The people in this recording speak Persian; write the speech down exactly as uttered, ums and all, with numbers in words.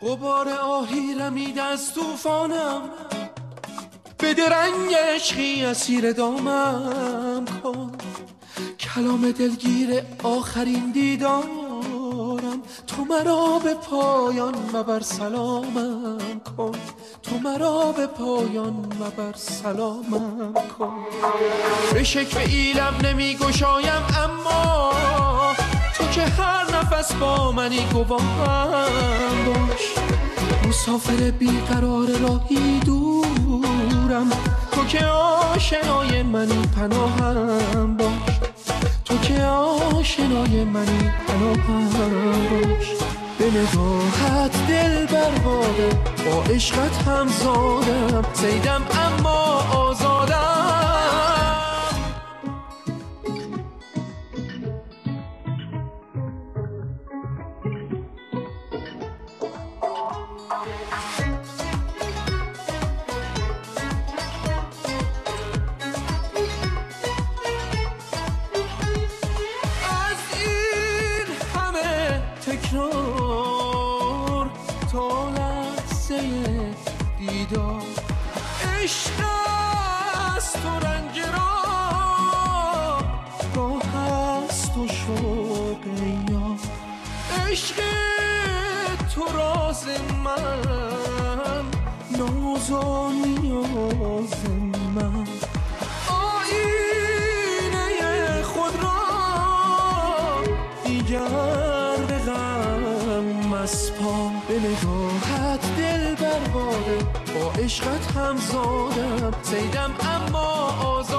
غبار آهی رمید از طوفانم، بده رنگ عشقی اسیر دامم کن. کلام دلگیر آخرین دیدارم، تو مرا به پایان مبر سلامم کن. تو مرا به پایان مبر سلامم کن. به شکوه ایلم نمی گشایم اما تو که هر نفس با منی گواهم باش. مسافر بیقرار راهی دورم، تو که آشنای منی پناهم باش. تو که آشنای منی پناهم باش. به نگاهت دل برباده، با عشقت هم زادم، صیدم اما آزادم. تکرار تا لحظه دیدار، عشق است و رنج را راه است و شوق یار. عشق تو راز من، ناز و نیاز من. آینه خود را دیگر پا به نگاهت دل برباده، با عشقت هم زادم، صیدم اما آزادم.